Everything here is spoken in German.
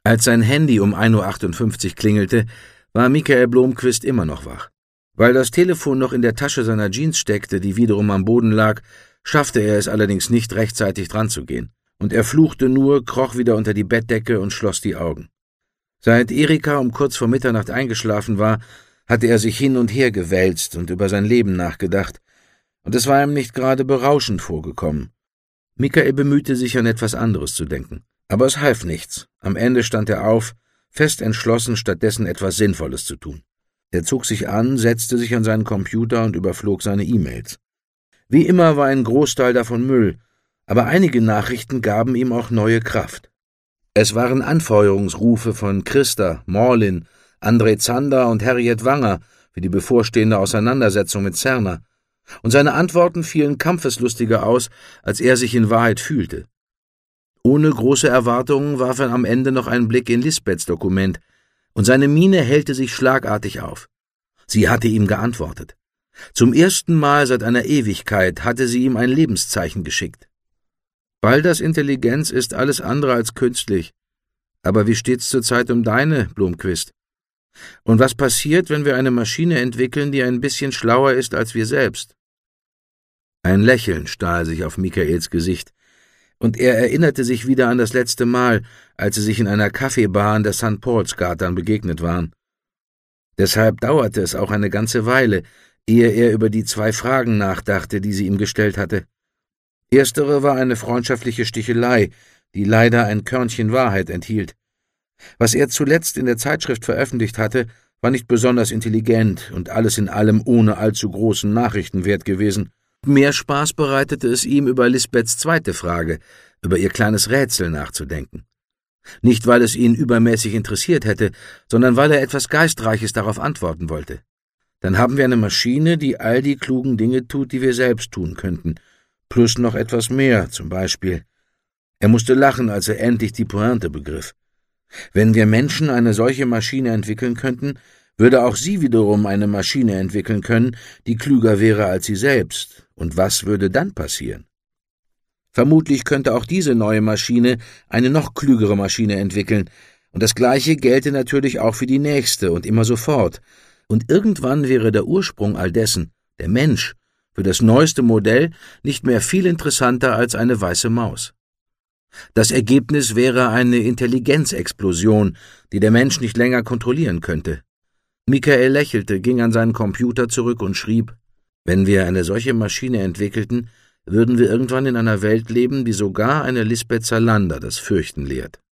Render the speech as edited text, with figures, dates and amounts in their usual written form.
Als sein Handy um 1:58 Uhr klingelte, war Michael Blomqvist immer noch wach. Weil das Telefon noch in der Tasche seiner Jeans steckte, die wiederum am Boden lag, schaffte er es allerdings nicht, rechtzeitig dran zu gehen. Und er fluchte nur, kroch wieder unter die Bettdecke und schloss die Augen. Seit Erika um kurz vor Mitternacht eingeschlafen war, hatte er sich hin und her gewälzt und über sein Leben nachgedacht, und es war ihm nicht gerade berauschend vorgekommen. Michael bemühte sich, an etwas anderes zu denken. Aber es half nichts. Am Ende stand er auf, fest entschlossen, stattdessen etwas Sinnvolles zu tun. Er zog sich an, setzte sich an seinen Computer und überflog seine E-Mails. Wie immer war ein Großteil davon Müll, aber einige Nachrichten gaben ihm auch neue Kraft. Es waren Anfeuerungsrufe von Christa, Morlin, André Zander und Harriet Wanger für die bevorstehende Auseinandersetzung mit Cerner, und seine Antworten fielen kampfeslustiger aus, als er sich in Wahrheit fühlte. Ohne große Erwartungen warf er am Ende noch einen Blick in Lisbeths Dokument, und seine Miene hellte sich schlagartig auf. Sie hatte ihm geantwortet. Zum ersten Mal seit einer Ewigkeit hatte sie ihm ein Lebenszeichen geschickt. Balders Intelligenz ist alles andere als künstlich. Aber wie steht's zurzeit um deine, Blomqvist? Und was passiert, wenn wir eine Maschine entwickeln, die ein bisschen schlauer ist als wir selbst? Ein Lächeln stahl sich auf Michaels Gesicht, und er erinnerte sich wieder an das letzte Mal, als sie sich in einer Kaffeebar an der St. Paul's-Gatan begegnet waren. Deshalb dauerte es auch eine ganze Weile, ehe er über die 2 Fragen nachdachte, die sie ihm gestellt hatte. Erstere war eine freundschaftliche Stichelei, die leider ein Körnchen Wahrheit enthielt. Was er zuletzt in der Zeitschrift veröffentlicht hatte, war nicht besonders intelligent und alles in allem ohne allzu großen Nachrichtenwert gewesen. Mehr Spaß bereitete es ihm, über Lisbeths 2. Frage, über ihr kleines Rätsel nachzudenken. Nicht, weil es ihn übermäßig interessiert hätte, sondern weil er etwas Geistreiches darauf antworten wollte. Dann haben wir eine Maschine, die all die klugen Dinge tut, die wir selbst tun könnten, plus noch etwas mehr, zum Beispiel. Er musste lachen, als er endlich die Pointe begriff. Wenn wir Menschen eine solche Maschine entwickeln könnten, würde auch sie wiederum eine Maschine entwickeln können, die klüger wäre als sie selbst. Und was würde dann passieren? Vermutlich könnte auch diese neue Maschine eine noch klügere Maschine entwickeln, und das Gleiche gelte natürlich auch für die nächste und immer so fort. Und irgendwann wäre der Ursprung all dessen, der Mensch, für das neueste Modell nicht mehr viel interessanter als eine weiße Maus. Das Ergebnis wäre eine Intelligenzexplosion, die der Mensch nicht länger kontrollieren könnte. Michael lächelte, ging an seinen Computer zurück und schrieb: Wenn wir eine solche Maschine entwickelten, würden wir irgendwann in einer Welt leben, die sogar eine Lisbeth Salander das Fürchten lehrt.